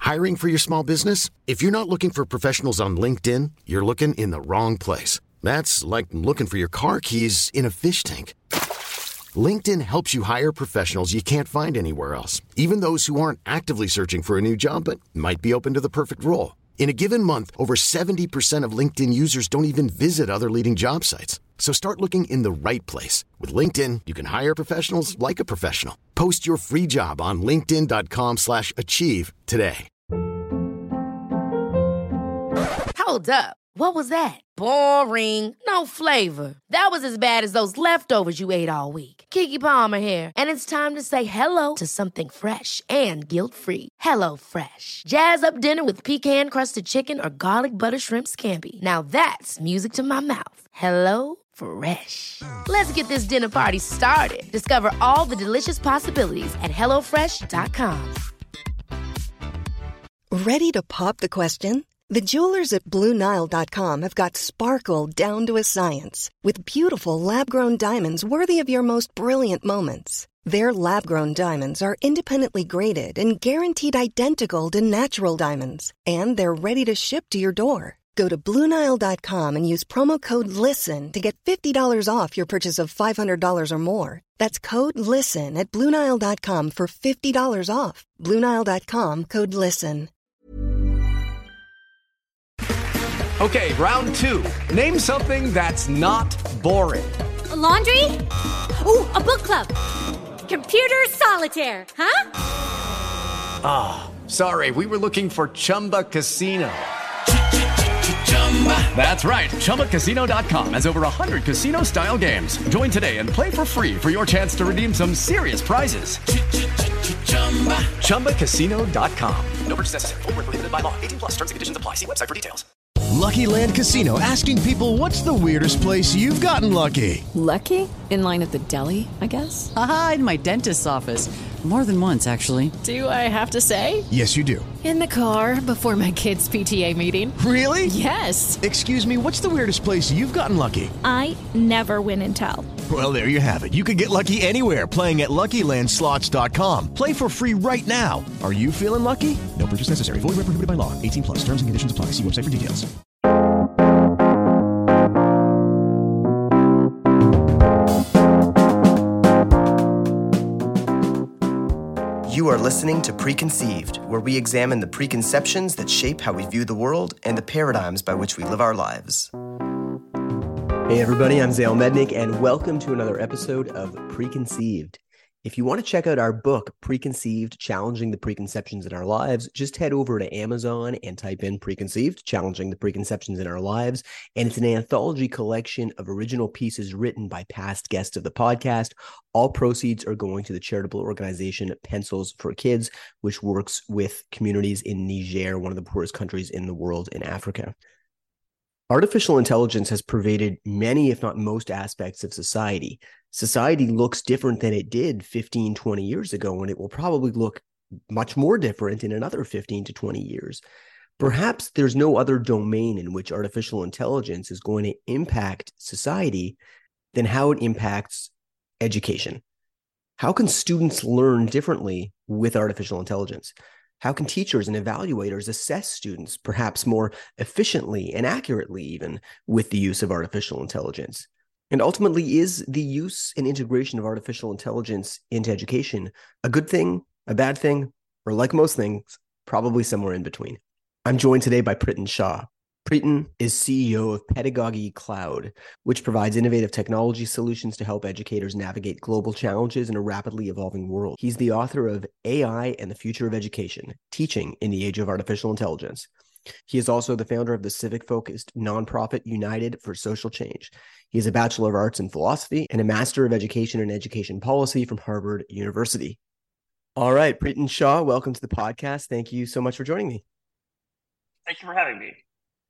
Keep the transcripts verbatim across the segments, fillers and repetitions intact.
Hiring for your small business? If you're not looking for professionals on LinkedIn, you're looking in the wrong place. That's like looking for your car keys in a fish tank. LinkedIn helps you hire professionals you can't find anywhere else, even those who aren't actively searching for a new job but might be open to the perfect role. In a given month, over seventy percent of LinkedIn users don't even visit other leading job sites. So start looking in the right place. With LinkedIn, you can hire professionals like a professional. Post your free job on linkedin.com slash achieve today. Hold up. What was that? Boring. No flavor. That was as bad as those leftovers you ate all week. Keke Palmer here. And it's time to say hello to something fresh and guilt-free. Hello Fresh. Jazz up dinner with pecan-crusted chicken or garlic butter shrimp scampi. Now that's music to my mouth. Hello Fresh. Let's get this dinner party started. Discover all the delicious possibilities at hello fresh dot com. Ready to pop the question? The jewelers at Blue Nile dot com have got sparkle down to a science with beautiful lab-grown diamonds worthy of your most brilliant moments. Their lab-grown diamonds are independently graded and guaranteed identical to natural diamonds, and they're ready to ship to your door. Go to Blue Nile dot com and use promo code LISTEN to get fifty dollars off your purchase of five hundred dollars or more. That's code LISTEN at Blue Nile dot com for fifty dollars off. Blue Nile dot com, code LISTEN. Okay, round two. Name something that's not boring. A laundry? Ooh, a book club. Computer solitaire, huh? Ah, oh, sorry, we were looking for Chumba Casino. That's right, Chumba Casino dot com has over one hundred casino-style games. Join today and play for free for your chance to redeem some serious prizes. Chumba Casino dot com. No purchase necessary. Void where prohibited by law. eighteen plus. Terms and conditions apply. See website for details. Lucky Land Casino, asking people, what's the weirdest place you've gotten lucky? Lucky? In line at the deli, I guess? Aha, in my dentist's office. More than once, actually. Do I have to say? Yes, you do. In the car before my kids' P T A meeting. Really? Yes. Excuse me, what's the weirdest place you've gotten lucky? I never win and tell. Well, there you have it. You can get lucky anywhere, playing at Lucky Land Slots dot com. Play for free right now. Are you feeling lucky? No purchase necessary. Void where prohibited by law. eighteen plus. Terms and conditions apply. See website for details. You are listening to Preconceived, where we examine the preconceptions that shape how we view the world and the paradigms by which we live our lives. Hey everybody, I'm Zale Mednick, and welcome to another episode of Preconceived. If you want to check out our book, Preconceived, Challenging the Preconceptions in Our Lives, just head over to Amazon and type in Preconceived, Challenging the Preconceptions in Our Lives, and it's an anthology collection of original pieces written by past guests of the podcast. All proceeds are going to the charitable organization Pencils for Kids, which works with communities in Niger, one of the poorest countries in the world in Africa. Artificial intelligence has pervaded many, if not most, aspects of society. Society looks different than it did fifteen, twenty years ago, and it will probably look much more different in another fifteen to twenty years. Perhaps there's no other domain in which artificial intelligence is going to impact society than how it impacts education. How can students learn differently with artificial intelligence? How can teachers and evaluators assess students perhaps more efficiently and accurately even with the use of artificial intelligence? And ultimately, is the use and integration of artificial intelligence into education a good thing, a bad thing, or like most things, probably somewhere in between? I'm joined today by Pritin Shah. Pritin is C E O of Pedagogy Cloud, which provides innovative technology solutions to help educators navigate global challenges in a rapidly evolving world. He's the author of A I and the Future of Education, Teaching in the Age of Artificial Intelligence. He is also the founder of the civic-focused nonprofit United for Social Change. He is a Bachelor of Arts in Philosophy and a Master of Education and Education Policy from Harvard University. All right, Pritin Shah, welcome to the podcast. Thank you so much for joining me. Thank you for having me.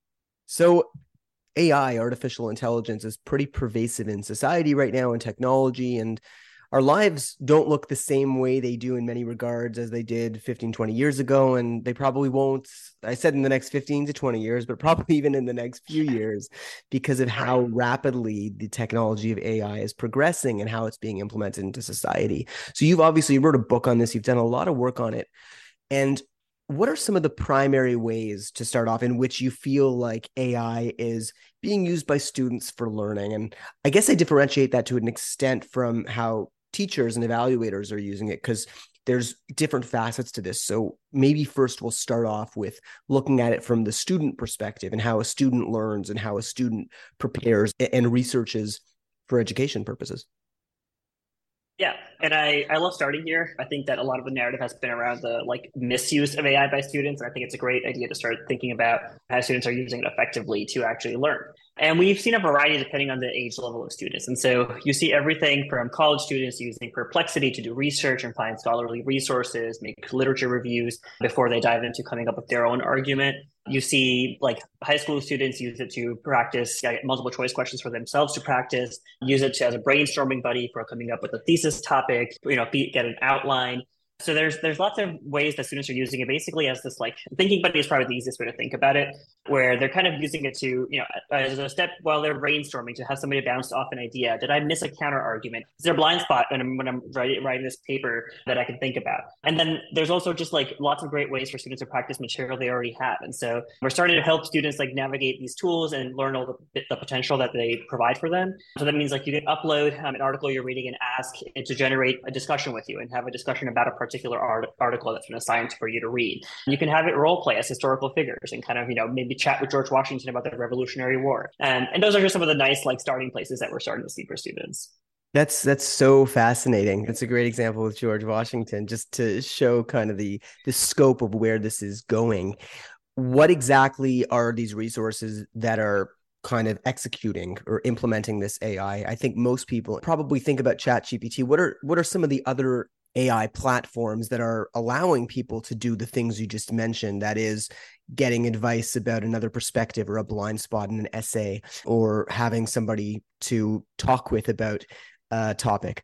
So A I, artificial intelligence, is pretty pervasive in society right now in technology, and our lives don't look the same way they do in many regards as they did fifteen, twenty years ago, and they probably won't, I said in the next fifteen to twenty years, but probably even in the next few years because of how rapidly the technology of A I is progressing and how it's being implemented into society. So you've obviously wrote a book on this, you've done a lot of work on it, and what are some of the primary ways to start off in which you feel like A I is being used by students for learning? And I guess I differentiate that to an extent from how teachers and evaluators are using it, because there's different facets to this. So maybe first we'll start off with looking at it from the student perspective and how a student learns and how a student prepares and researches for education purposes. Yeah, and I, I love starting here. I think that a lot of the narrative has been around the like misuse of A I by students. And I think it's a great idea to start thinking about how students are using it effectively to actually learn. And we've seen a variety depending on the age level of students. And so you see everything from college students using Perplexity to do research and find scholarly resources, make literature reviews before they dive into coming up with their own argument. You see like high school students use it to practice uh, multiple choice questions for themselves to practice, use it to, as a brainstorming buddy for coming up with a thesis topic, you know, be, get an outline. So there's there's lots of ways that students are using it basically as this like thinking buddy is probably the easiest way to think about it, where they're kind of using it to, you know, as a step while they're brainstorming to have somebody bounce off an idea. Did I miss a counter argument? Is there a blind spot when I'm, when I'm writing, writing this paper that I can think about? And then there's also just like lots of great ways for students to practice material they already have. And so we're starting to help students like navigate these tools and learn all the, the potential that they provide for them. So that means like you can upload um, an article you're reading and ask it to generate a discussion with you and have a discussion about a particular particular art- article that's been assigned for you to read. You can have it role play as historical figures and kind of, you know, maybe chat with George Washington about the Revolutionary War. And, and those are just some of the nice like starting places that we're starting to see for students. That's that's so fascinating. That's a great example with George Washington, just to show kind of the the scope of where this is going. What exactly are these resources that are kind of executing or implementing this A I? I think most people probably think about ChatGPT. What are what are some of the other A I platforms that are allowing people to do the things you just mentioned? That is, getting advice about another perspective or a blind spot in an essay, or having somebody to talk with about a topic.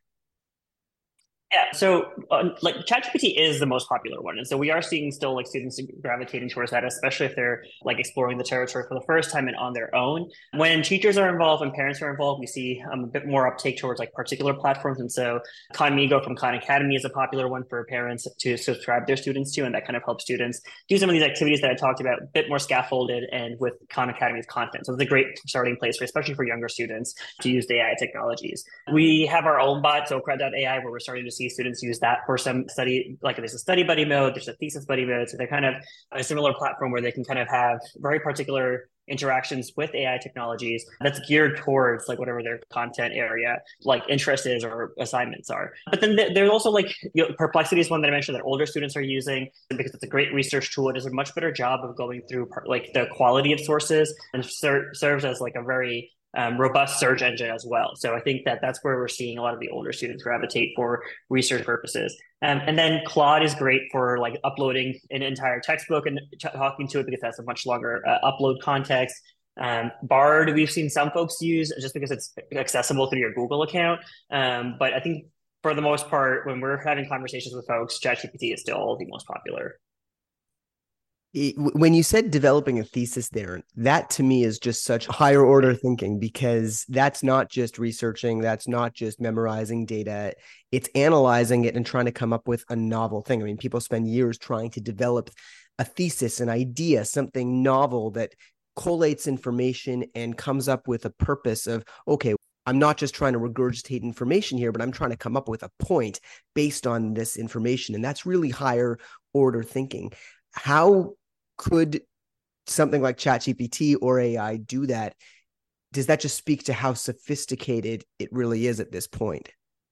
Yeah, so uh, like ChatGPT is the most popular one. And so we are seeing still like students gravitating towards that, especially if they're like exploring the territory for the first time and on their own. When teachers are involved and parents are involved, we see um, a bit more uptake towards like particular platforms. And so Khanmigo from Khan Academy is a popular one for parents to subscribe their students to. And that kind of helps students do some of these activities that I talked about, a bit more scaffolded and with Khan Academy's content. So it's a great starting place, for, especially for younger students, to use the A I technologies. We have our own bot, so Cred dot A I, where we're starting to see students use that for some study, like there's a study buddy mode, there's a thesis buddy mode. So they're kind of a similar platform where they can kind of have very particular interactions with A I technologies that's geared towards like whatever their content area, like interest is or assignments are. But then there's also like, you know, Perplexity is one that I mentioned that older students are using because it's a great research tool. It does a much better job of going through like the quality of sources and ser- serves as like a very Um, robust search engine as well. So I think that that's where we're seeing a lot of the older students gravitate for research purposes. Um, and then Claude is great for like uploading an entire textbook and ch- talking to it because that's a much longer uh, upload context. Um, Bard, we've seen some folks use just because it's accessible through your Google account. Um, but I think for the most part, when we're having conversations with folks, ChatGPT is still the most popular. When you said developing a thesis there, that to me is just such higher order thinking, because that's not just researching, that's not just memorizing data, it's analyzing it and trying to come up with a novel thing. I mean, people spend years trying to develop a thesis, an idea, something novel that collates information and comes up with a purpose of, okay, I'm not just trying to regurgitate information here, but I'm trying to come up with a point based on this information. And that's really higher order thinking. How could something like ChatGPT or A I do that? Does that just speak to how sophisticated it really is at this point?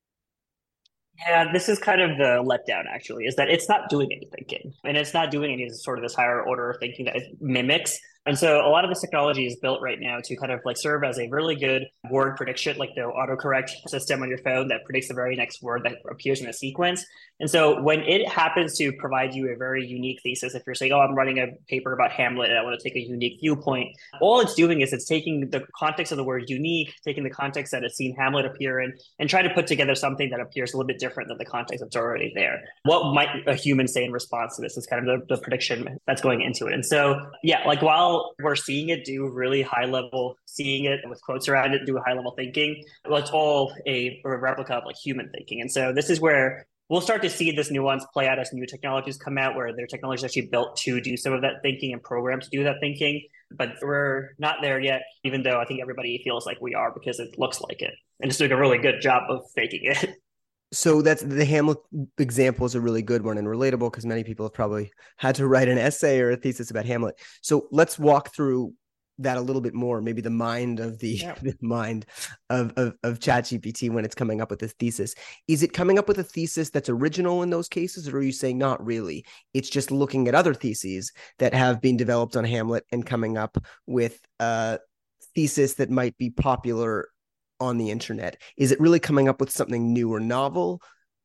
Yeah, this is kind of the letdown, actually, is that it's not doing any thinking. And it's not doing any sort of this higher order thinking that it mimics. And so a lot of this technology is built right now to kind of like serve as a really good word prediction, like the autocorrect system on your phone that predicts the very next word that appears in a sequence. And so when it happens to provide you a very unique thesis, if you're saying, oh, I'm writing a paper about Hamlet and I want to take a unique viewpoint, all it's doing is it's taking the context of the word unique, taking the context that it's seen Hamlet appear in, and try to put together something that appears a little bit different than the context that's already there. What might a human say in response to this is kind of the, the prediction that's going into it. And so, yeah, like while we're seeing it do really high level, seeing it with quotes around it, do a high level thinking, well, it's all a, a replica of like human thinking. And so this is where we'll start to see this nuance play out as new technologies come out, where their technology is actually built to do some of that thinking and programmed to do that thinking. But we're not there yet, even though I think everybody feels like we are because it looks like it. And it's doing a really good job of faking it. So that's the Hamlet example is a really good one and relatable because many people have probably had to write an essay or a thesis about Hamlet. So let's walk through that a little bit more, maybe the mind of the, yeah. the mind of, of, of ChatGPT when it's coming up with this thesis. Is it coming up with a thesis that's original in those cases, or are you saying not really? It's just looking at other theses that have been developed on Hamlet and coming up with a thesis that might be popular on the internet? Is it really coming up with something new or novel?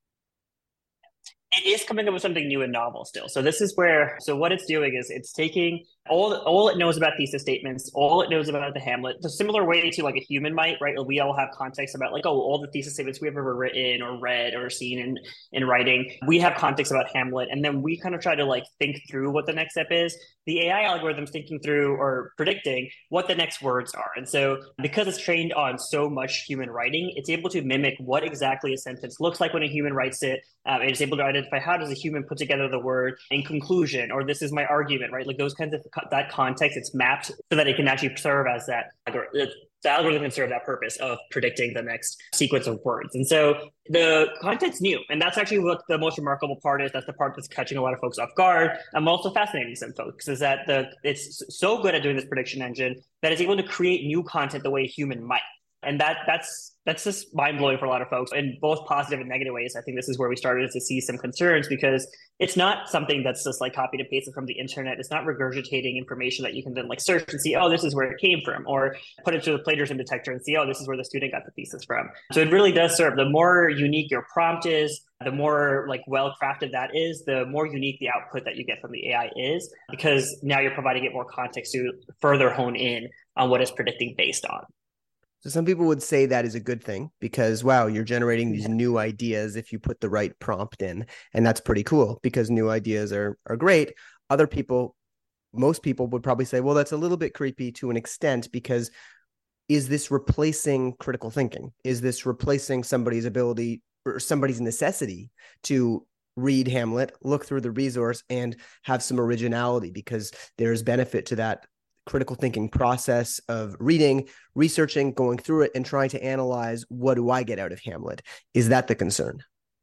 It is coming up with something new and novel still. So this is where, so what it's doing is it's taking all, all it knows about thesis statements, all it knows about the Hamlet, the similar way to like a human might, right? We all have context about like, oh, all the thesis statements we've ever written or read or seen in, in writing. We have context about Hamlet. And then we kind of try to like think through what the next step is. The A I algorithm's thinking through or predicting what the next words are. And so because it's trained on so much human writing, it's able to mimic what exactly a sentence looks like when a human writes it. Um, and it's able to identify how does a human put together the word in conclusion, or this is my argument, right? Like those kinds of that context, it's mapped so that it can actually serve as that, the algorithm can serve that purpose of predicting the next sequence of words. And so the content's new. And that's actually what the most remarkable part is. That's the part that's catching a lot of folks off guard. I'm also fascinating some folks is that the it's so good at doing this prediction engine that it's able to create new content the way a human might. And that that's that's just mind-blowing for a lot of folks in both positive and negative ways. I think this is where we started to see some concerns because it's not something that's just like copied and pasted from the internet. It's not regurgitating information that you can then like search and see, oh, this is where it came from, or put it to the plagiarism detector and see, oh, this is where the student got the thesis from. So it really does serve. The more unique your prompt is, the more like well-crafted that is, the more unique the output that you get from the A I is, because now you're providing it more context to further hone in on what it's predicting based on. So some people would say that is a good thing because, wow, you're generating these new ideas if you put the right prompt in. And that's pretty cool because new ideas are, are great. Other people, most people would probably say, well, that's a little bit creepy to an extent because is this replacing critical thinking? Is this replacing somebody's ability or somebody's necessity to read Hamlet, look through the resource and have some originality because there's benefit to that critical thinking process of reading, researching, going through it, and trying to analyze what do I get out of Hamlet? Is that the concern?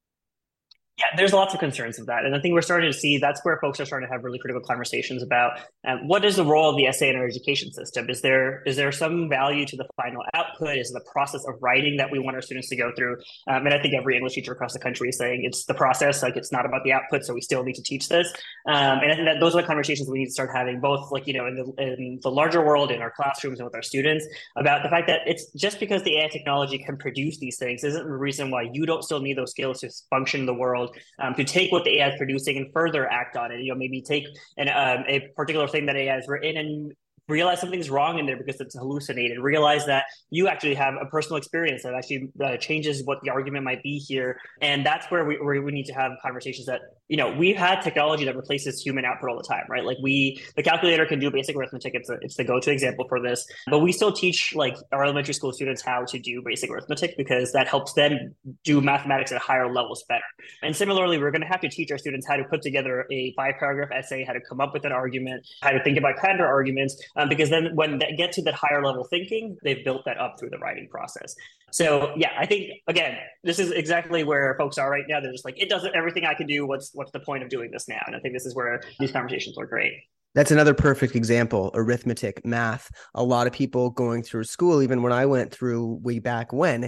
Yeah, there's lots of concerns of that. And I think we're starting to see that's where folks are starting to have really critical conversations about um, what is the role of the essay in our education system? Is there is there some value to the final output? Is it the process of writing that we want our students to go through? Um, and I think every English teacher across the country is saying it's the process, like it's not about the output, so we still need to teach this. Um, and I think that those are the conversations we need to start having, both like, you know, in the, in the larger world, in our classrooms and with our students, about the fact that it's just because the A I technology can produce these things isn't the reason why you don't still need those skills to function in the world. Um, to take what the A I is producing and further act on it. You know, maybe take an, um, a particular thing that A I has written and realize something's wrong in there because it's hallucinated. Realize that you actually have a personal experience that actually uh, changes what the argument might be here. And that's where we, where we need to have conversations that, you know, we've had technology that replaces human output all the time, right? Like we, the calculator can do basic arithmetic. It's, a, it's the go-to example for this, but we still teach like our elementary school students how to do basic arithmetic because that helps them do mathematics at higher levels better. And similarly, we're going to have to teach our students how to put together a five paragraph essay, how to come up with an argument, how to think about counter arguments, um, because then when they get to that higher level thinking, they've built that up through the writing process. So yeah, I think, again, this is exactly where folks are right now. They're just like, it doesn't everything I can do. What's what's the point of doing this now? And I think this is where these conversations are great. That's another perfect example, arithmetic, math. A lot of people going through school, even when I went through way back when,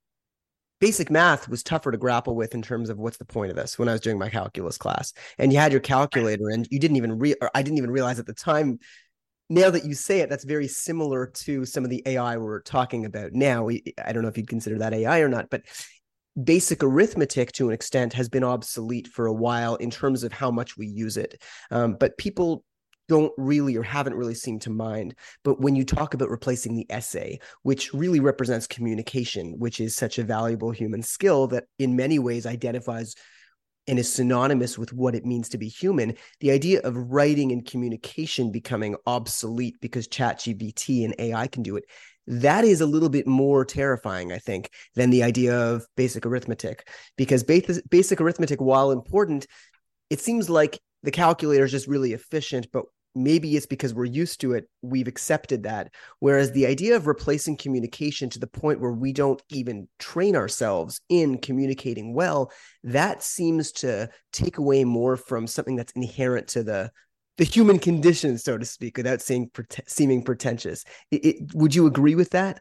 basic math was tougher to grapple with in terms of what's the point of this when I was doing my calculus class. And you had your calculator and you didn't even, re- or I didn't even realize at the time. Now that you say it, that's very similar to some of the A I we're talking about now. We, I don't know if you'd consider that A I or not, but basic arithmetic to an extent has been obsolete for a while in terms of how much we use it. Um, but people don't really or haven't really seemed to mind. But when you talk about replacing the essay, which really represents communication, which is such a valuable human skill that in many ways identifies and is synonymous with what it means to be human, the idea of writing and communication becoming obsolete because ChatGPT and A I can do it that is a little bit more terrifying, I think, than the idea of basic arithmetic. Because basic, basic arithmetic, while important, it seems like the calculator is just really efficient, but maybe it's because we're used to it, we've accepted that. Whereas the idea of replacing communication to the point where we don't even train ourselves in communicating well, that seems to take away more from something that's inherent to the the human condition, so to speak, without seeming, seeming pretentious. It, it, would you agree with that?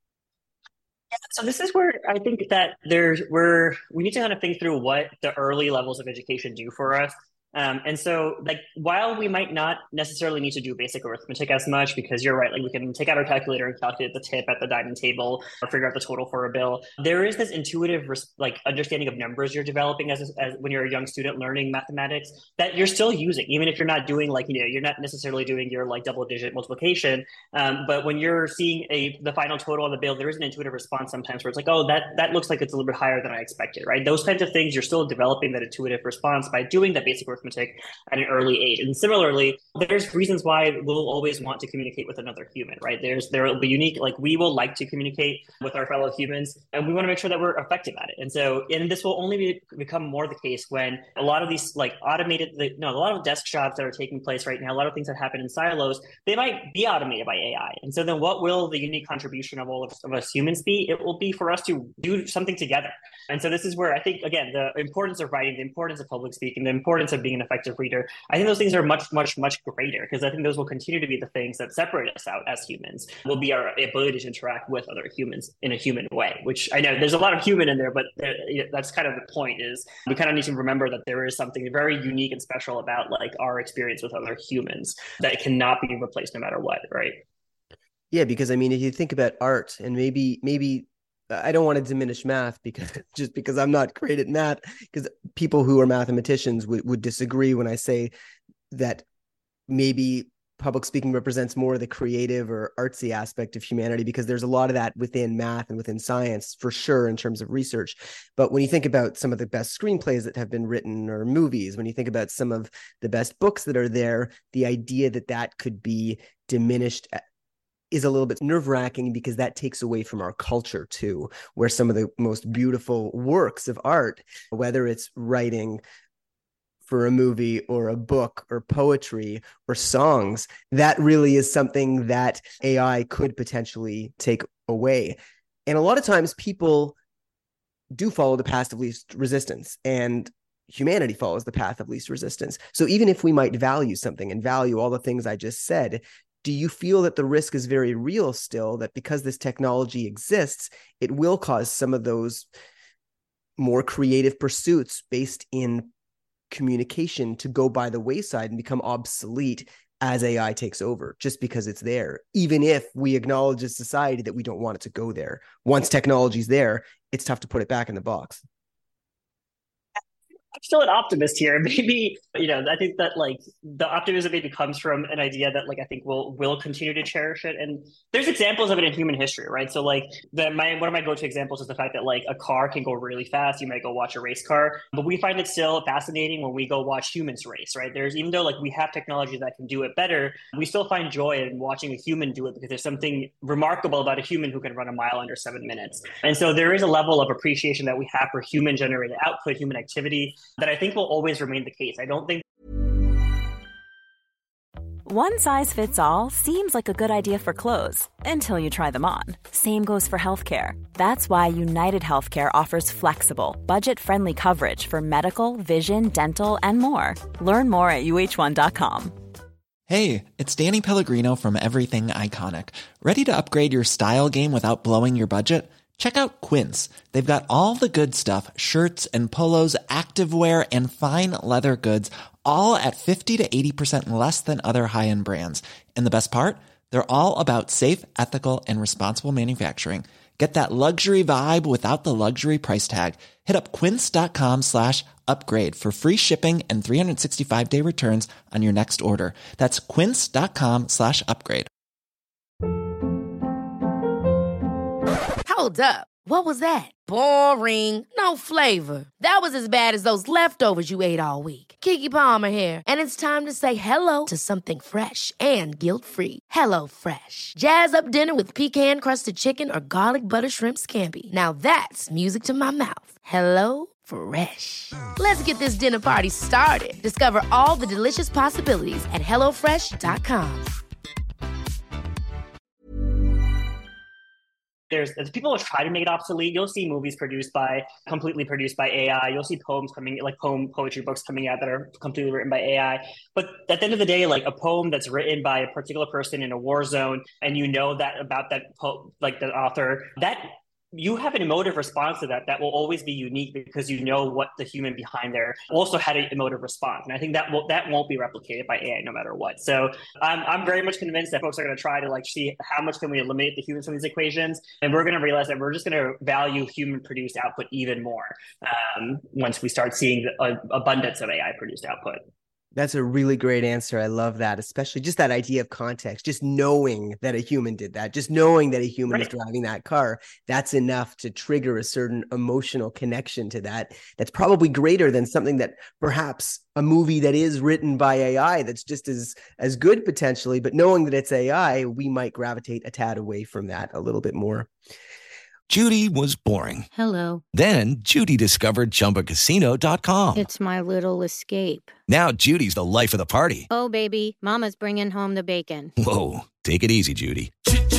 Yeah, so this is where I think that there's we're we need to kind of think through what the early levels of education do for us. Um, and so, like, while we might not necessarily need to do basic arithmetic as much, because you're right, like we can take out our calculator and calculate the tip at the dining table or figure out the total for a bill, there is this intuitive, like, understanding of numbers you're developing as, as when you're a young student learning mathematics that you're still using, even if you're not doing, like, you know, you're not necessarily doing your, like, double-digit multiplication. Um, but when you're seeing a the final total on the bill, there is an intuitive response sometimes where it's like, oh, that that looks like it's a little bit higher than I expected, right? Those kinds of things, you're still developing that intuitive response by doing that basic arithmetic at an early age. And similarly, there's reasons why we'll always want to communicate with another human, right? There's there will be unique, like we will like to communicate with our fellow humans, and we want to make sure that we're effective at it. And so, and this will only be, become more the case when a lot of these like automated, you know, a lot of desk jobs that are taking place right now, a lot of things that happen in silos, they might be automated by A I. And so then what will the unique contribution of all of, of us humans be? It will be for us to do something together. And so this is where I think, again, the importance of writing, the importance of public speaking, the importance of being an effective reader, I think those things are much, much, much greater, because I think those will continue to be the things that separate us out as humans, will be our ability to interact with other humans in a human way, which I know there's a lot of human in there, but that's kind of the point, is we kind of need to remember that there is something very unique and special about like our experience with other humans that cannot be replaced no matter what, right? Yeah, because I mean, if you think about art, and maybe, maybe I don't want to diminish math because just because I'm not great at math, because people who are mathematicians would, would disagree when I say that maybe public speaking represents more the creative or artsy aspect of humanity, because there's a lot of that within math and within science for sure in terms of research. But when you think about some of the best screenplays that have been written, or movies, when you think about some of the best books that are there, the idea that that could be diminished is a little bit nerve-wracking, because that takes away from our culture too, where some of the most beautiful works of art, whether it's writing for a movie or a book or poetry or songs, that really is something that A I could potentially take away. And a lot of times people do follow the path of least resistance, and humanity follows the path of least resistance. So even if we might value something and value all the things I just said, do you feel that the risk is very real still, that because this technology exists, it will cause some of those more creative pursuits based in communication to go by the wayside and become obsolete as A I takes over, just because it's there, even if we acknowledge as society that we don't want it to go there? Once technology's there, it's tough to put it back in the box. I'm still an optimist here. Maybe, you know, I think that like the optimism maybe comes from an idea that like I think we'll will continue to cherish it. And there's examples of it in human history, right? So like the my one of my go-to examples is the fact that like a car can go really fast. You might go watch a race car, but we find it still fascinating when we go watch humans race, right? There's, even though like we have technology that can do it better, we still find joy in watching a human do it, because there's something remarkable about a human who can run a mile under seven minutes. And so there is a level of appreciation that we have for human generated output, human activity, that I think will always remain the case. I don't think one size fits all seems like a good idea for clothes until you try them on. Same goes for healthcare. That's why United Healthcare offers flexible, budget-friendly coverage for medical, vision, dental, and more. Learn more at U H one dot com. Hey, it's Danny Pellegrino from Everything Iconic. Ready to upgrade your style game without blowing your budget? Check out Quince. They've got all the good stuff, shirts and polos, activewear, and fine leather goods, all at fifty to eighty percent less than other high-end brands. And the best part? They're all about safe, ethical, and responsible manufacturing. Get that luxury vibe without the luxury price tag. Hit up quince.com slash upgrade for free shipping and three sixty-five day returns on your next order. That's quince.com slash upgrade. Hold up. What was that? Boring. No flavor. That was as bad as those leftovers you ate all week. Keke Palmer here, and it's time to say hello to something fresh and guilt-free. Hello Fresh. Jazz up dinner with pecan-crusted chicken or garlic butter shrimp scampi. Now that's music to my mouth. Hello Fresh. Let's get this dinner party started. Discover all the delicious possibilities at hello fresh dot com. There's, there's people who try to make it obsolete. You'll see movies produced by, completely produced by A I. You'll see poems coming, like poem poetry books coming out that are completely written by A I. But at the end of the day, like a poem that's written by a particular person in a war zone, and you know that about that, po- like the author, that you have an emotive response to that that will always be unique because you know what the human behind there also had an emotive response. And I think that will, that won't be replicated by A I no matter what. So I'm, I'm very much convinced that folks are going to try to like see how much can we eliminate the humans from these equations. And we're going to realize that we're just going to value human produced output even more um, once we start seeing the uh, abundance of A I produced output. That's a really great answer. I love that, especially just that idea of context, just knowing that a human did that, just knowing that a human right. is driving that car. That's enough to trigger a certain emotional connection to that. That's probably greater than something that perhaps a movie that is written by A I that's just as, as good potentially, but knowing that it's A I, we might gravitate a tad away from that a little bit more. Judy was boring. Hello. Then Judy discovered Chumba Casino dot com. It's my little escape. Now Judy's the life of the party. Oh, baby, mama's bringing home the bacon. Whoa, take it easy, Judy.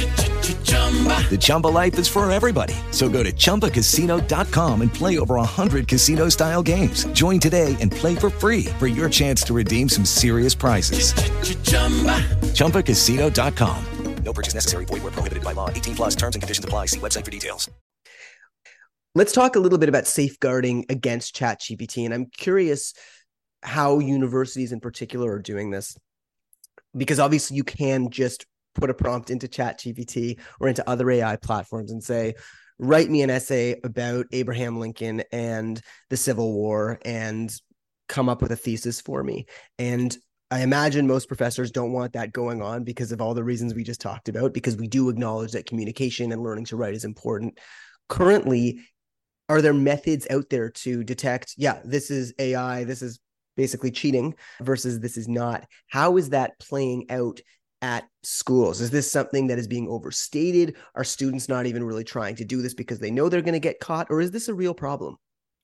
The Chumba life is for everybody. So go to Chumba Casino dot com and play over one hundred casino-style games. Join today and play for free for your chance to redeem some serious prizes. Chumba Casino dot com. No purchase necessary. Void where prohibited by law. eighteen plus terms and conditions apply. See website for details. Let's talk a little bit about safeguarding against ChatGPT. And I'm curious how universities in particular are doing this, because obviously you can just put a prompt into ChatGPT or into other A I platforms and say, write me an essay about Abraham Lincoln and the Civil War and come up with a thesis for me. And I imagine most professors don't want that going on because of all the reasons we just talked about, because we do acknowledge that communication and learning to write is important. Currently, are there methods out there to detect, yeah, this is A I, this is basically cheating versus this is not? How is that playing out at schools? Is this something that is being overstated? Are students not even really trying to do this because they know they're going to get caught? Or is this a real problem?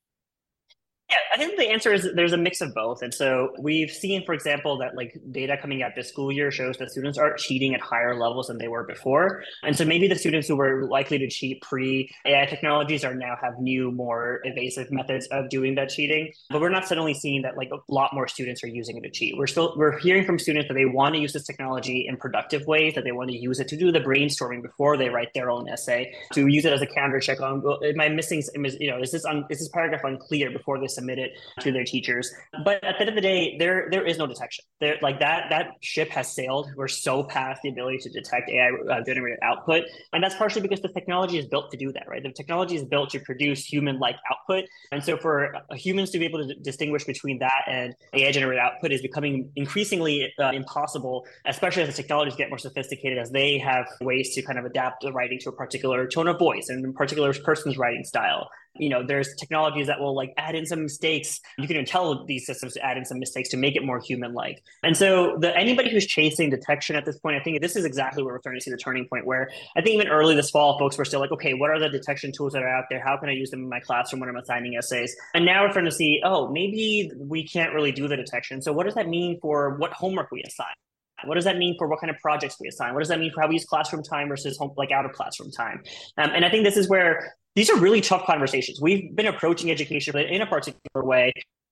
Yeah, I think the answer is there's a mix of both. And so we've seen, for example, that like data coming out this school year shows that students are cheating at higher levels than they were before. And so maybe the students who were likely to cheat pre-A I technologies are now have new, more invasive methods of doing that cheating. But we're not suddenly seeing that like a lot more students are using it to cheat. We're still, we're hearing from students that they want to use this technology in productive ways, that they want to use it to do the brainstorming before they write their own essay, to use it as a counter check on, well, am I missing, you know, is this, un, is this paragraph unclear before they submit it to their teachers. But at the end of the day, there there is no detection. There, like that that ship has sailed. We're so past the ability to detect A I uh, generated output, and that's partially because the technology is built to do that, right? The technology is built to produce human-like output, and so for uh, humans to be able to d- distinguish between that and A I generated output is becoming increasingly uh, impossible, especially as the technologies get more sophisticated, as they have ways to kind of adapt the writing to a particular tone of voice and a particular person's writing style. You know, there's technologies that will like add in some mistakes. You can tell these systems to add in some mistakes to make it more human-like. And so the anybody who's chasing detection at this point, I think this is exactly where we're starting to see the turning point, where I think even early this fall, folks were still like, okay, what are the detection tools that are out there? How can I use them in my classroom when I'm assigning essays? And now we're starting to see, oh, maybe we can't really do the detection. So what does that mean for what homework we assign? What does that mean for what kind of projects we assign? What does that mean for how we use classroom time versus home, like out of classroom time? Um, and I think this is where these are really tough conversations. We've been approaching education in a particular way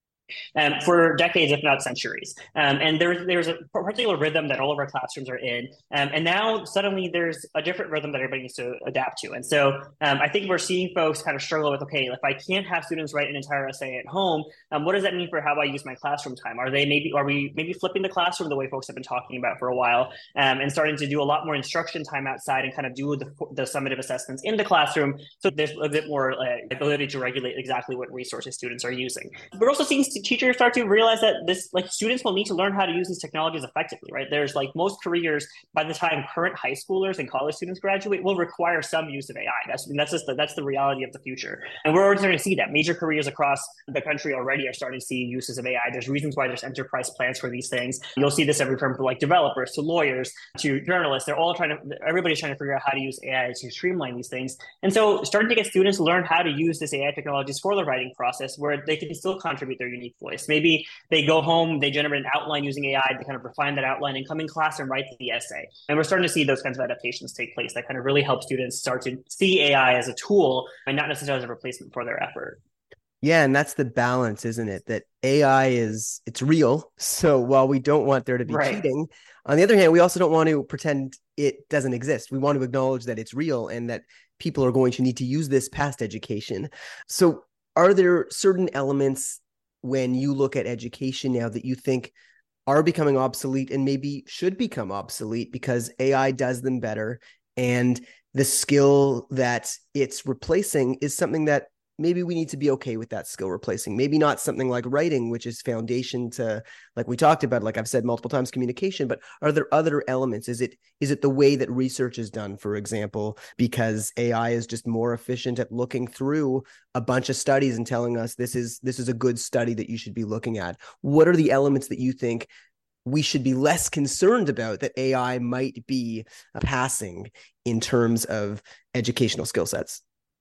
Um, for decades, if not centuries. Um, and there's there's a particular rhythm that all of our classrooms are in. Um, and now suddenly there's a different rhythm that everybody needs to adapt to. And so um, I think we're seeing folks kind of struggle with, okay, if I can't have students write an entire essay at home, um, what does that mean for how I use my classroom time? Are they maybe, are we maybe flipping the classroom the way folks have been talking about for a while, um, and starting to do a lot more instruction time outside and kind of do the, the summative assessments in the classroom, so there's a bit more uh, ability to regulate exactly what resources students are using. We're also seeing teachers start to realize that this, like, students will need to learn how to use these technologies effectively, right? There's like most careers, by the time current high schoolers and college students graduate, will require some use of A I. That's that's just the, that's the reality of the future, and we're already starting to see that. Major careers across the country already are starting to see uses of A I. There's reasons why there's enterprise plans for these things. You'll see this every from like developers to lawyers to journalists. They're all trying to, everybody's trying to figure out how to use A I to streamline these things. And so starting to get students learn how to use this A I technologies for the writing process where they can still contribute their unique voice. Maybe they go home, they generate an outline using A I, they kind of refine that outline and come in class and write the essay. And we're starting to see those kinds of adaptations take place that kind of really help students start to see A I as a tool and not necessarily as a replacement for their effort. Yeah, and that's the balance, isn't it? That A I is, it's real. So while we don't want there to be right. cheating, on the other hand, we also don't want to pretend it doesn't exist. We want to acknowledge that it's real and that people are going to need to use this past education. So are there certain elements when you look at education now that you think are becoming obsolete and maybe should become obsolete because A I does them better, and the skill that it's replacing is something that maybe we need to be okay with that skill replacing? Maybe not something like writing, which is foundation to, like we talked about, like I've said multiple times, communication, but are there other elements? Is it is it the way that research is done, for example, because A I is just more efficient at looking through a bunch of studies and telling us this is this is a good study that you should be looking at? What are the elements that you think we should be less concerned about that A I might be passing in terms of educational skill sets?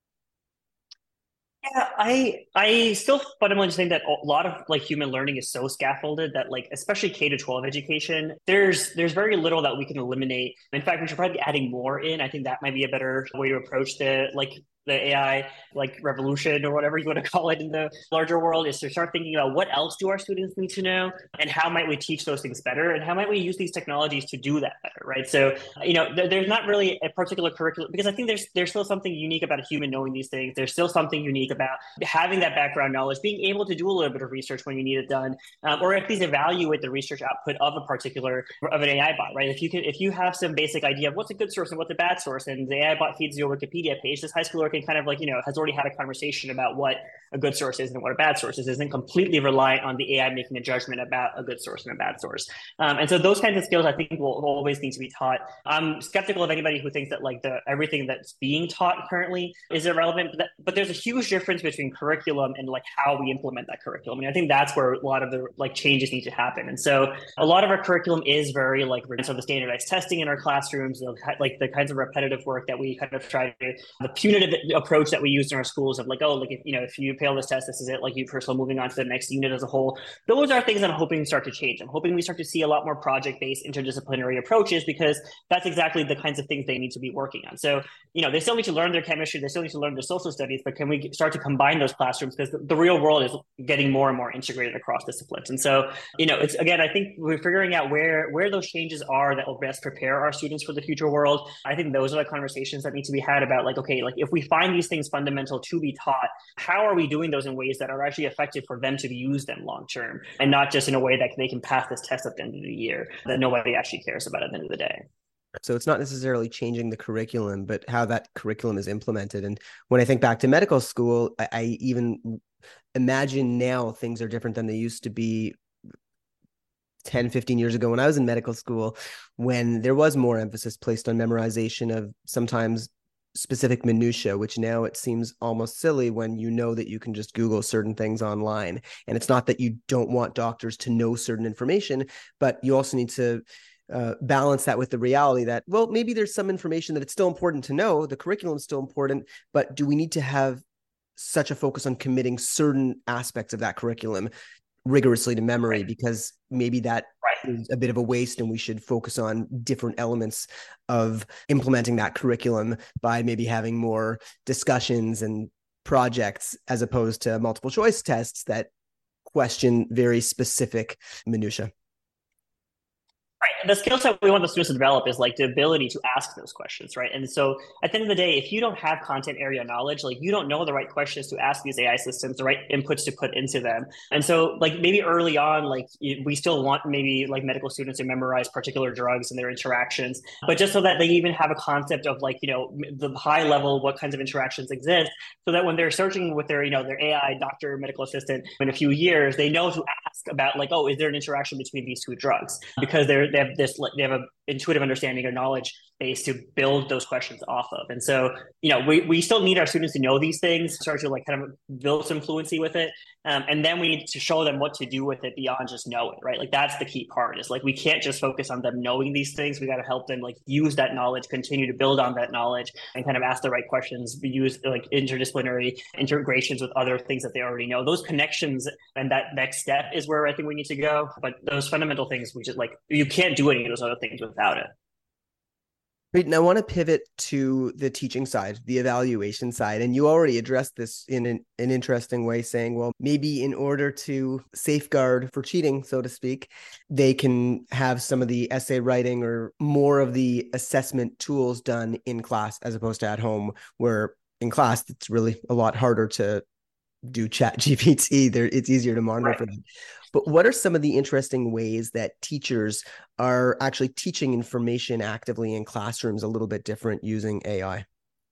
Yeah, I I still fundamentally think that a lot of like human learning is so scaffolded that, like, especially K to twelve education, there's there's very little that we can eliminate. In fact, we should probably be adding more in. I think that might be a better way to approach the like the A I like revolution or whatever you want to call it in the larger world, is to start thinking about what else do our students need to know and how might we teach those things better and how might we use these technologies to do that better, right? So, you know, th- there's not really a particular curriculum, because I think there's there's still something unique about a human knowing these things. There's still something unique about having that background knowledge, being able to do a little bit of research when you need it done, um, or at least evaluate the research output of a particular, of an A I bot, right? If you can, if you have some basic idea of what's a good source and what's a bad source, and the A I bot feeds you a Wikipedia page, this high schooler can kind of like, you know, has already had a conversation about what a good source is and what a bad source is, isn't completely reliant on the A I making a judgment about a good source and a bad source. Um, and so those kinds of skills, I think, will, will always need to be taught. I'm skeptical of anybody who thinks that like the everything that's being taught currently is irrelevant, but, that, but there's a huge difference between curriculum and like how we implement that curriculum. And I think that's where a lot of the like changes need to happen. And so a lot of our curriculum is very like, so the standardized testing in our classrooms, like the kinds of repetitive work that we kind of try to, the punitive approach that we use in our schools of like, oh, like, if, you know, if you fail this test, this is it, like you personal moving on to the next unit as a whole. Those are things that I'm hoping start to change. I'm hoping we start to see a lot more project-based interdisciplinary approaches, because that's exactly the kinds of things they need to be working on. So, you know, they still need to learn their chemistry, they still need to learn their social studies, but can we start to combine those classrooms? Because the, the real world is getting more and more integrated across disciplines. And so, you know, it's, again, I think we're figuring out where, where those changes are that will best prepare our students for the future world. I think those are the conversations that need to be had about like, okay, like if we find these things fundamental to be taught, how are we doing those in ways that are actually effective for them to use them long term, and not just in a way that they can pass this test at the end of the year that nobody actually cares about at the end of the day. So it's not necessarily changing the curriculum, but how that curriculum is implemented. And when I think back to medical school, I, I even imagine now things are different than they used to be ten, fifteen years ago when I was in medical school, when there was more emphasis placed on memorization of sometimes specific minutia, which now it seems almost silly when you know that you can just Google certain things online. And it's not that you don't want doctors to know certain information, but you also need to uh, balance that with the reality that, well, maybe there's some information that it's still important to know. The curriculum is still important, but do we need to have such a focus on committing certain aspects of that curriculum rigorously to memory, right? Because maybe that right. is a bit of a waste, and we should focus on different elements of implementing that curriculum by maybe having more discussions and projects as opposed to multiple choice tests that question very specific minutia. Right. The skill set we want the students to develop is like the ability to ask those questions, right? And so at the end of the day, if you don't have content area knowledge, like you don't know the right questions to ask these A I systems, the right inputs to put into them. And so like maybe early on, like we still want maybe like medical students to memorize particular drugs and their interactions, but just so that they even have a concept of like, you know, the high level, what kinds of interactions exist, so that when they're searching with their, you know, their A I doctor, medical assistant in a few years, they know to ask about like, oh, is there an interaction between these two drugs? Because they're they have this they have an intuitive understanding or knowledge base to build those questions off of. And so, you know, we, we still need our students to know these things, start to like kind of build some fluency with it. Um, and then we need to show them what to do with it beyond just know it, right? Like that's the key part is like, we can't just focus on them knowing these things. We got to help them like use that knowledge, continue to build on that knowledge and kind of ask the right questions, use like interdisciplinary integrations with other things that they already know. Those connections and that next step is where I think we need to go. But those fundamental things, we just like, you can't do any of those other things without it. Great. And I want to pivot to the teaching side, the evaluation side. And you already addressed this in an, an interesting way, saying, well, maybe in order to safeguard for cheating, so to speak, they can have some of the essay writing or more of the assessment tools done in class as opposed to at home, where in class, it's really a lot harder to do Chat G P T. There, it's easier to monitor right. for them. But what are some of the interesting ways that teachers are actually teaching information actively in classrooms a little bit different using A I?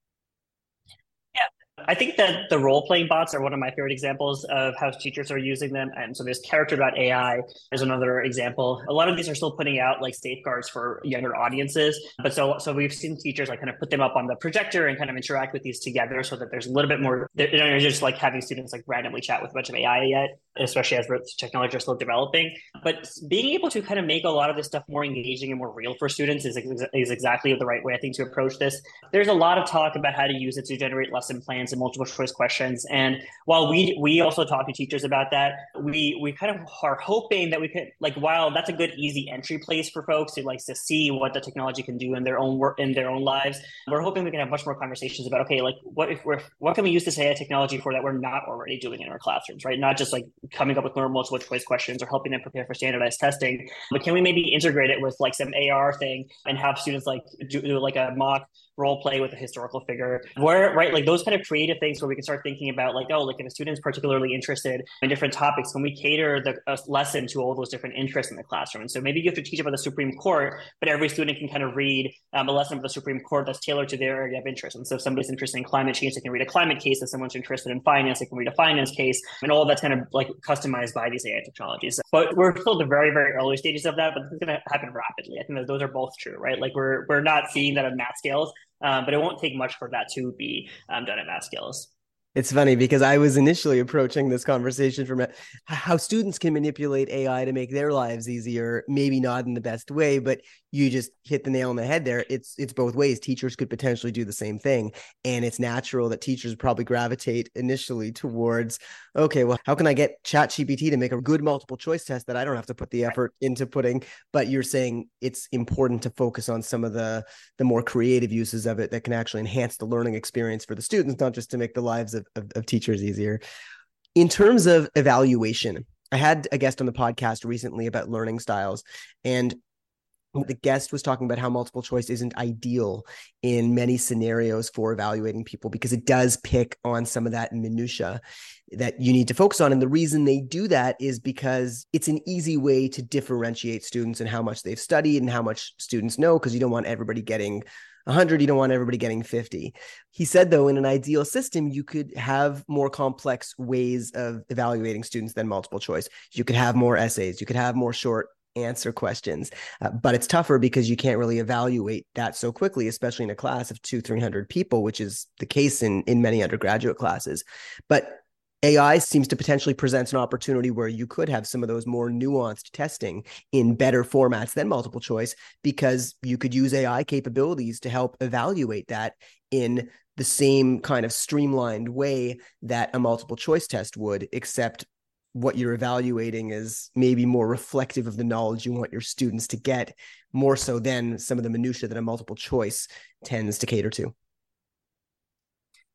I think that the role-playing bots are one of my favorite examples of how teachers are using them. And so there's character dot A I is another example. A lot of these are still putting out like safeguards for younger audiences. But so so we've seen teachers like kind of put them up on the projector and kind of interact with these together so that there's a little bit more, they're not just like having students like randomly chat with a bunch of A I yet, especially as technology are still developing. But being able to kind of make a lot of this stuff more engaging and more real for students is, is exactly the right way, I think, to approach this. There's a lot of talk about how to use it to generate lesson plans and multiple choice questions. And while we we also talk to teachers about that, we we kind of are hoping that we could, like, while that's a good easy entry place for folks to like to see what the technology can do in their own work, in their own lives, we're hoping we can have much more conversations about, okay, like what if we're what can we use this A I technology for that we're not already doing in our classrooms, right? Not just like coming up with more multiple choice questions or helping them prepare for standardized testing, but can we maybe integrate it with like some A R thing and have students like do, do like a mock role play with a historical figure, where, right, like those kind of creative things where we can start thinking about like, oh, like if a student's particularly interested in different topics, can we cater the a lesson to all those different interests in the classroom? And so maybe you have to teach about the Supreme Court, but every student can kind of read um, a lesson of the Supreme Court that's tailored to their area of interest. And so if somebody's interested in climate change, they can read a climate case. If someone's interested in finance, they can read a finance case, and all that's kind of like customized by these A I technologies. But we're still at the very, very early stages of that, but this is going to happen rapidly. I think that those are both true, right? Like we're we're not seeing that on mass scales. Um, but it won't take much for that to be um, done at mass scales. It's funny because I was initially approaching this conversation from how students can manipulate A I to make their lives easier, maybe not in the best way, but you just hit the nail on the head there. It's it's both ways. Teachers could potentially do the same thing. And it's natural that teachers probably gravitate initially towards, okay, well, how can I get Chat G P T to make a good multiple choice test that I don't have to put the effort into putting? But you're saying it's important to focus on some of the, the more creative uses of it that can actually enhance the learning experience for the students, not just to make the lives of Of, of teachers easier. In terms of evaluation, I had a guest on the podcast recently about learning styles, and the guest was talking about how multiple choice isn't ideal in many scenarios for evaluating people because it does pick on some of that minutia that you need to focus on. And the reason they do that is because it's an easy way to differentiate students and how much they've studied and how much students know, because you don't want everybody getting one hundred, you don't want everybody getting fifty. He said, though, in an ideal system, you could have more complex ways of evaluating students than multiple choice. You could have more essays, you could have more short answer questions, uh, but it's tougher because you can't really evaluate that so quickly, especially in a class of two, three hundred people, which is the case in, in many undergraduate classes. But A I seems to potentially present an opportunity where you could have some of those more nuanced testing in better formats than multiple choice, because you could use A I capabilities to help evaluate that in the same kind of streamlined way that a multiple choice test would, except what you're evaluating is maybe more reflective of the knowledge you want your students to get, more so than some of the minutia that a multiple choice tends to cater to.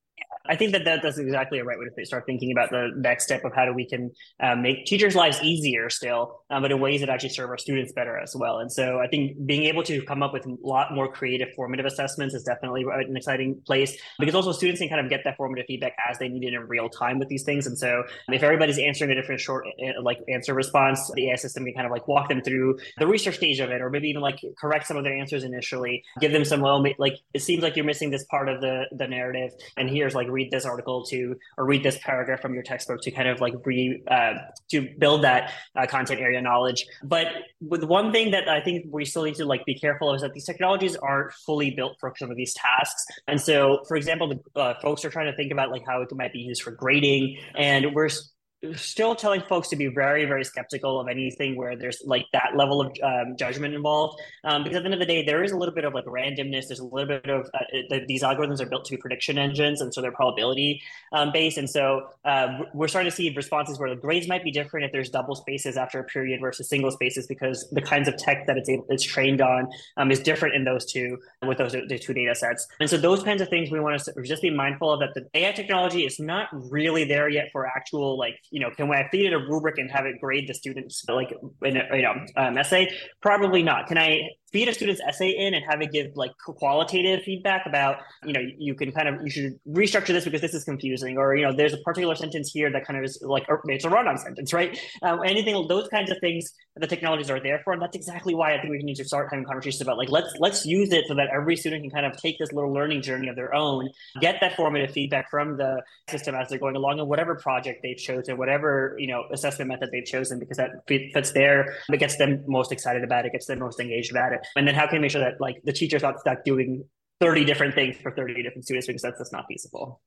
I think that, that that's exactly a right way to start thinking about the next step of how do we can uh, make teachers' lives easier still, um, but in ways that actually serve our students better as well. And so I think being able to come up with a lot more creative formative assessments is definitely an exciting place, because also students can kind of get that formative feedback as they need it in real time with these things. And so if everybody's answering a different short like answer response, the A I system can kind of like walk them through the research stage of it, or maybe even like correct some of their answers initially, give them some, well, like, it seems like you're missing this part of the, the narrative, and here's like, read this article to, or read this paragraph from your textbook to kind of like re, uh, to build that uh, content area knowledge. But with one thing that I think we still need to like be careful of is that these technologies aren't fully built for some of these tasks. And so, for example, the uh, folks are trying to think about like how it might be used for grading, and we're still telling folks to be very, very skeptical of anything where there's like that level of um, judgment involved. Um, because at the end of the day, there is a little bit of like randomness. There's a little bit of, uh, the, these algorithms are built to be prediction engines. And so they're probability um, based. And so uh, we're starting to see responses where the grades might be different if there's double spaces after a period versus single spaces, because the kinds of tech that it's able, it's trained on um, is different in those two, with those the two data sets. And so those kinds of things we want to just be mindful of, that the A I technology is not really there yet for actual like, you know, can I feed it a rubric and have it grade the students like in a, you know, um, essay? Probably not. Can I feed a student's essay in and have it give like qualitative feedback about, you know, you can kind of, you should restructure this because this is confusing, or, you know, there's a particular sentence here that kind of is like, it's a run-on sentence, right? Um, anything, those kinds of things the technologies are there for. And that's exactly why I think we need to start having conversations about like, let's, let's use it so that every student can kind of take this little learning journey of their own, get that formative feedback from the system as they're going along in whatever project they've chosen, whatever, you know, assessment method they've chosen, because that fits there, it gets them most excited about it, gets them most engaged about it. And then how can we make sure that like the teacher's not stuck doing thirty different things for thirty different students, because that's just not feasible.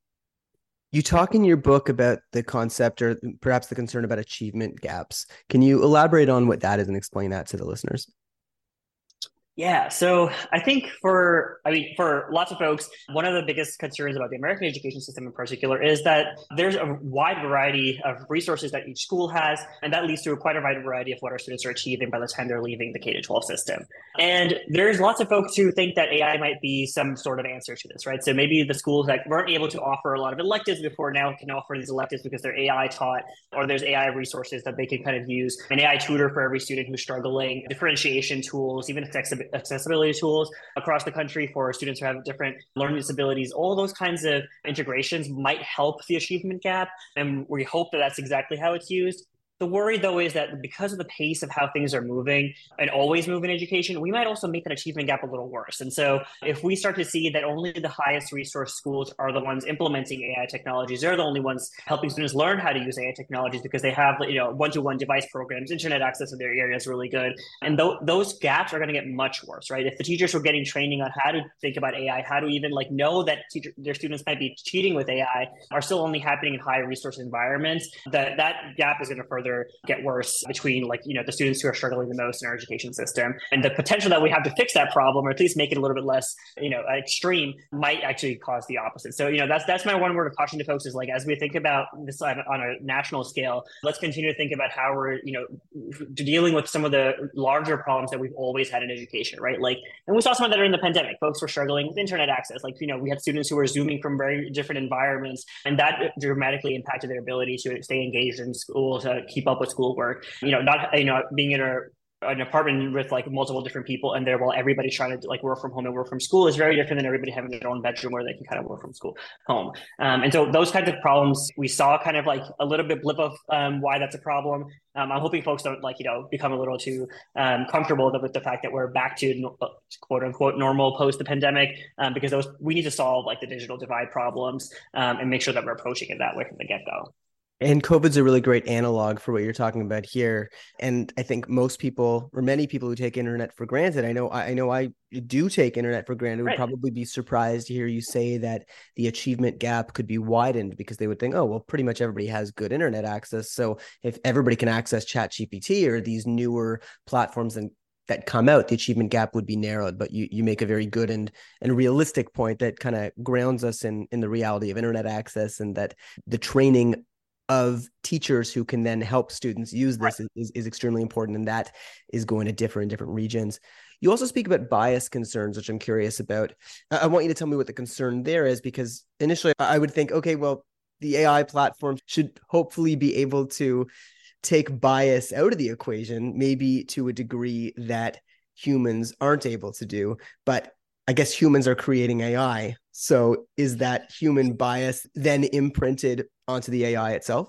You talk in your book about the concept, or perhaps the concern about achievement gaps. Can you elaborate on what that is and explain that to the listeners? Yeah, so I think for, I mean, for lots of folks, one of the biggest concerns about the American education system in particular is that there's a wide variety of resources that each school has, and that leads to a quite a wide variety of what our students are achieving by the time they're leaving the K to twelve system. And there's lots of folks who think that A I might be some sort of answer to this, right? So maybe the schools that weren't able to offer a lot of electives before now can offer these electives because they're A I taught, or there's A I resources that they can kind of use, an A I tutor for every student who's struggling, differentiation tools, even accessibility tools across the country for students who have different learning disabilities. All those kinds of integrations might help the achievement gap, and we hope that that's exactly how it's used. The worry, though, is that because of the pace of how things are moving and always move in education, we might also make that achievement gap a little worse. And so if we start to see that only the highest resource schools are the ones implementing A I technologies, they're the only ones helping students learn how to use A I technologies because they have, you know, one-to-one device programs, internet access in their area is really good. And th- those gaps are going to get much worse, right? If the teachers were getting training on how to think about A I, how to even like know that teacher, their students might be cheating with A I, are still only happening in high resource environments, that that gap is going to further get worse between like, you know, the students who are struggling the most in our education system. And the potential that we have to fix that problem, or at least make it a little bit less, you know, extreme, might actually cause the opposite. So, you know, that's that's my one word of caution to folks is like, as we think about this on a national scale, let's continue to think about how we're, you know, dealing with some of the larger problems that we've always had in education, right? Like, and we saw some of that during the pandemic. Folks were struggling with internet access. Like, you know, we had students who were Zooming from very different environments, and that dramatically impacted their ability to stay engaged in school, to keep up with schoolwork. You know, not, you know, being in a an apartment with like multiple different people and there while everybody's trying to like work from home and work from school is very different than everybody having their own bedroom where they can kind of work from school home. Um, and so those kinds of problems we saw kind of like a little bit blip of um, why that's a problem. Um, I'm hoping folks don't like, you know, become a little too um, comfortable with the fact that we're back to quote unquote normal post the pandemic, um, because those we need to solve like the digital divide problems um, and make sure that we're approaching it that way from the get-go. And COVID's a really great analog for what you're talking about here. And I think most people, or many people who take internet for granted, I know I know I do take internet for granted, would right. probably be surprised to hear you say that the achievement gap could be widened, because they would think, oh, well, pretty much everybody has good internet access. So if everybody can access ChatGPT or these newer platforms and that come out, the achievement gap would be narrowed. But you you make a very good and and realistic point that kind of grounds us in in the reality of internet access, and that the training of teachers who can then help students use this right. is, is extremely important. And that is going to differ in different regions. You also speak about bias concerns, which I'm curious about. I want you to tell me what the concern there is, because initially I would think, okay, well, the A I platform should hopefully be able to take bias out of the equation, maybe to a degree that humans aren't able to do. But I guess humans are creating A I. So is that human bias then imprinted onto the A I itself?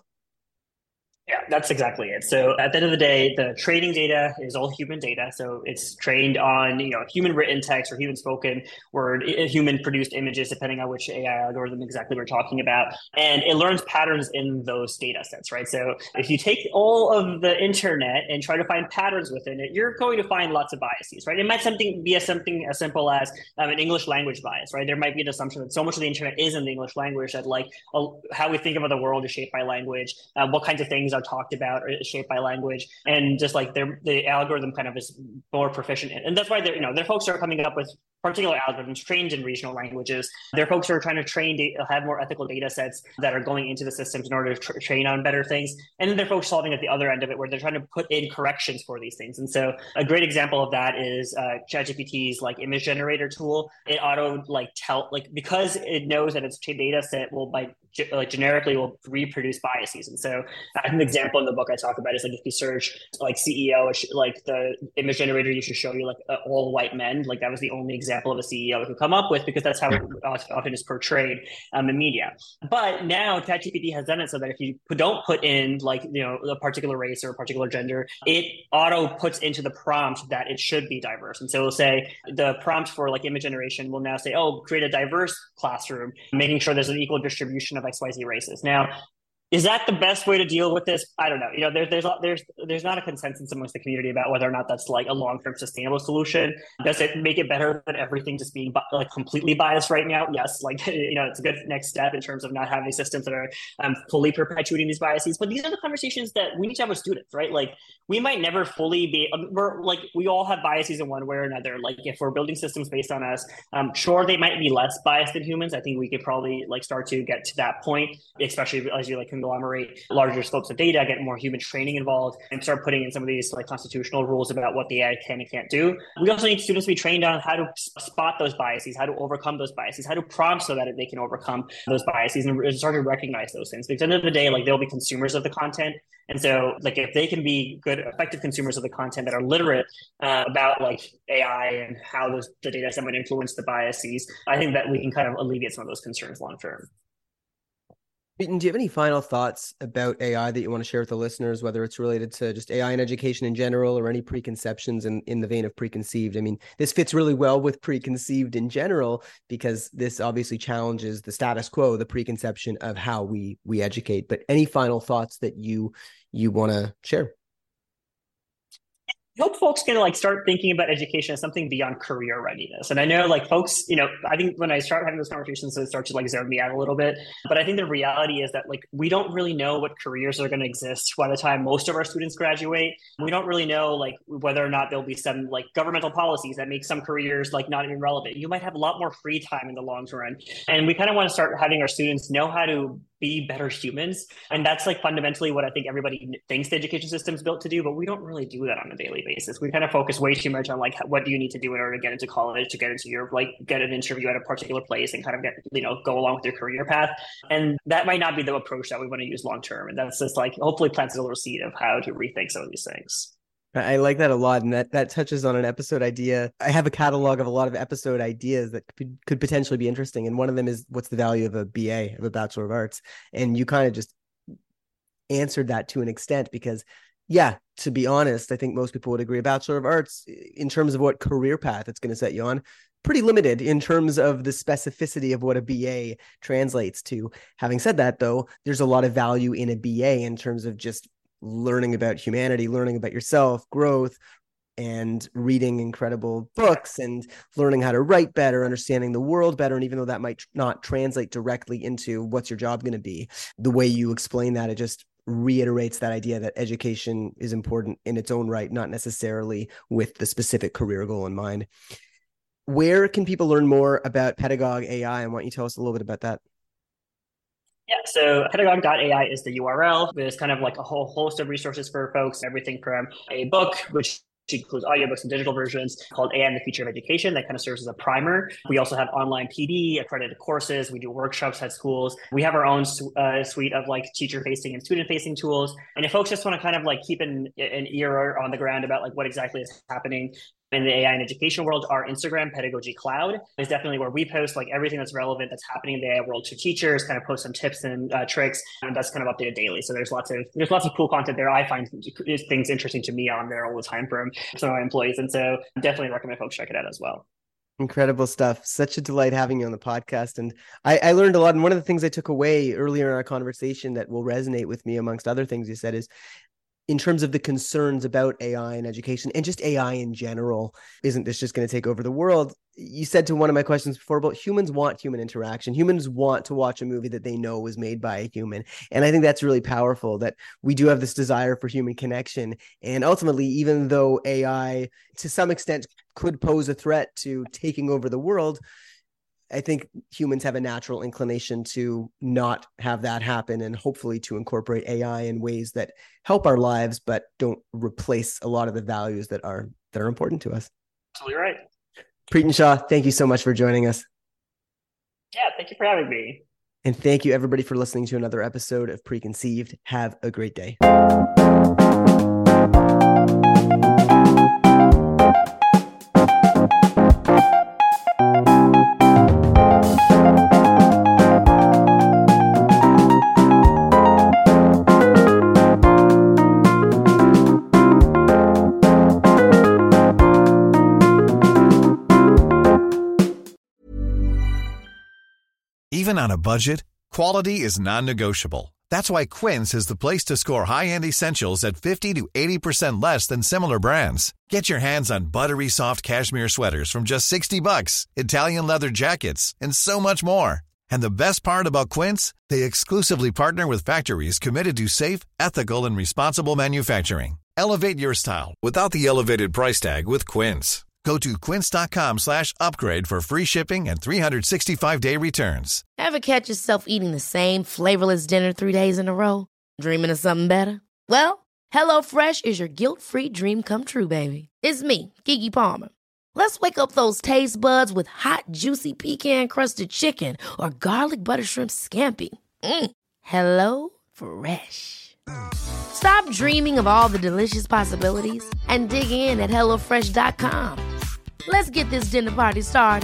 Yeah, that's exactly it. So at the end of the day, the training data is all human data. So it's trained on, you know, human written text or human spoken word, human produced images, depending on which A I algorithm exactly we're talking about. And it learns patterns in those data sets, right? So if you take all of the internet and try to find patterns within it, you're going to find lots of biases, right? It might something be as something as simple as um, an English language bias, right? There might be an assumption that so much of the internet is in the English language that like uh, how we think about the world is shaped by language, uh, what kinds of things are talked about or shaped by language, and just like their the algorithm kind of is more proficient in. And that's why they're, you know, their folks are coming up with particular algorithms trained in regional languages. Their folks are trying to train, data, have more ethical data sets that are going into the systems in order to tra- train on better things. And then their folks solving at the other end of it, where they're trying to put in corrections for these things. And so a great example of that is uh, ChatGPT's like image generator tool. It auto like tell like because it knows that its data set will by like generically will reproduce biases. And so an example in the book I talk about is like if you search like C E O, like the image generator used to show you like uh, all white men. Like that was the only example of a C E O we could come up with, because that's how it often is portrayed um, in media. But now ChatGPT has done it so that if you don't put in like, you know, a particular race or a particular gender, it auto puts into the prompt that it should be diverse. And so it'll say the prompt for like image generation will now say, oh, create a diverse classroom, making sure there's an equal distribution of X Y Z races. Now, is that the best way to deal with this? I don't know. You know, there, there's there's there's not a consensus amongst the community about whether or not that's like a long-term sustainable solution. Does it make it better than everything just being like completely biased right now? Yes, like, you know, it's a good next step in terms of not having systems that are um, fully perpetuating these biases. But these are the conversations that we need to have with students, right? Like, we might never fully be. We're like we all have biases in one way or another. Like, if we're building systems based on us, um, sure, they might be less biased than humans. I think we could probably like start to get to that point, especially as you like conglomerate larger scopes of data, get more human training involved, and start putting in some of these like constitutional rules about what the A I can and can't do. We also need students to be trained on how to spot those biases, how to overcome those biases, how to prompt so that they can overcome those biases and start to recognize those things. Because at the end of the day, like they'll be consumers of the content. And so like if they can be good, effective consumers of the content that are literate uh, about like A I and how those the data set might influence the biases, I think that we can kind of alleviate some of those concerns long term. Peyton, do you have any final thoughts about A I that you want to share with the listeners, whether it's related to just A I in education in general or any preconceptions in, in the vein of preconceived? I mean, this fits really well with preconceived in general, because this obviously challenges the status quo, the preconception of how we we educate. But any final thoughts that you you want to share? I hope folks can like start thinking about education as something beyond career readiness. And I know like folks, you know, I think when I start having those conversations, it starts to like zone me out a little bit. But I think the reality is that like we don't really know what careers are going to exist by the time most of our students graduate. We don't really know like whether or not there'll be some like governmental policies that make some careers like not even relevant. You might have a lot more free time in the long run. And we kind of want to start having our students know how to be better humans. And that's like fundamentally what I think everybody thinks the education system is built to do, but we don't really do that on a daily basis. We kind of focus way too much on like, what do you need to do in order to get into college, to get into your, like get an interview at a particular place and kind of get, you know, go along with your career path. And that might not be the approach that we want to use long-term. And that's just like, hopefully plants a little seed of how to rethink some of these things. I like that a lot. And that, that touches on an episode idea. I have a catalog of a lot of episode ideas that could, could potentially be interesting. And one of them is, what's the value of a B A, of a Bachelor of Arts? And you kind of just answered that to an extent, because yeah, to be honest, I think most people would agree a Bachelor of Arts in terms of what career path it's going to set you on, pretty limited in terms of the specificity of what a B A translates to. Having said that, though, there's a lot of value in a B A in terms of just learning about humanity, learning about yourself, growth, and reading incredible books and learning how to write better, understanding the world better. And even though that might not translate directly into what's your job going to be, the way you explain that, it just reiterates that idea that education is important in its own right, not necessarily with the specific career goal in mind. Where can people learn more about Pedagogue A I? And why don't you tell us a little bit about that? Yeah, so pedagogue dot A I is the U R L. There's kind of like a whole host of resources for folks, everything from a book, which Which includes audiobooks and digital versions, called A I and the Future of Education, that kind of serves as a primer. We also have online P D, accredited courses. We do workshops at schools. We have our own uh, suite of like teacher-facing and student-facing tools. And if folks just want to kind of like keep an, an ear on the ground about like what exactly is happening in the A I and education world, our Instagram, Pedagogy Cloud, is definitely where we post like everything that's relevant that's happening in the A I world to teachers, kind of post some tips and uh, tricks, and that's kind of updated daily. So there's lots of there's lots of cool content there. I find things interesting to me on there all the time from some of my employees, and so definitely recommend folks check it out as well. Incredible stuff. Such a delight having you on the podcast. And I, I learned a lot. And one of the things I took away earlier in our conversation that will resonate with me, amongst other things you said, is in terms of the concerns about A I in education and just A I in general, isn't this just going to take over the world? You said to one of my questions before, but humans want human interaction. Humans want to watch a movie that they know was made by a human. And I think that's really powerful, that we do have this desire for human connection. And ultimately, even though A I to some extent could pose a threat to taking over the world, I think humans have a natural inclination to not have that happen, and hopefully to incorporate A I in ways that help our lives, but don't replace a lot of the values that are that are important to us. Absolutely right. Preeton Shah, thank you so much for joining us. Yeah, thank you for having me. And thank you everybody for listening to another episode of Preconceived. Have a great day. Even on a budget, quality is non-negotiable. That's why Quince is the place to score high-end essentials at fifty to eighty percent less than similar brands. Get your hands on buttery soft cashmere sweaters from just sixty bucks, Italian leather jackets, and so much more. And the best part about Quince, they exclusively partner with factories committed to safe, ethical, and responsible manufacturing. Elevate your style without the elevated price tag with Quince. Go to quince.com slash upgrade for free shipping and three sixty-five day returns. Ever catch yourself eating the same flavorless dinner three days in a row? Dreaming of something better? Well, HelloFresh is your guilt-free dream come true, baby. It's me, Keke Palmer. Let's wake up those taste buds with hot, juicy pecan-crusted chicken or garlic butter shrimp scampi. Mm. Hello Fresh. Stop dreaming of all the delicious possibilities and dig in at hello fresh dot com. Let's get this dinner party started.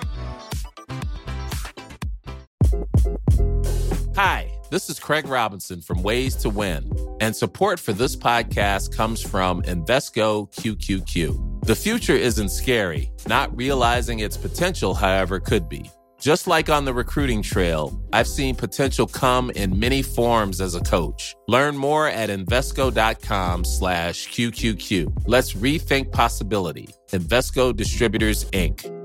Hi, this is Craig Robinson from Ways to Win, and support for this podcast comes from Invesco Q Q Q. The future isn't scary. Not realizing its potential, however, could be. Just like on the recruiting trail, I've seen potential come in many forms as a coach. Learn more at Invesco.com slash QQQ. Let's rethink possibility. Invesco Distributors, Incorporated.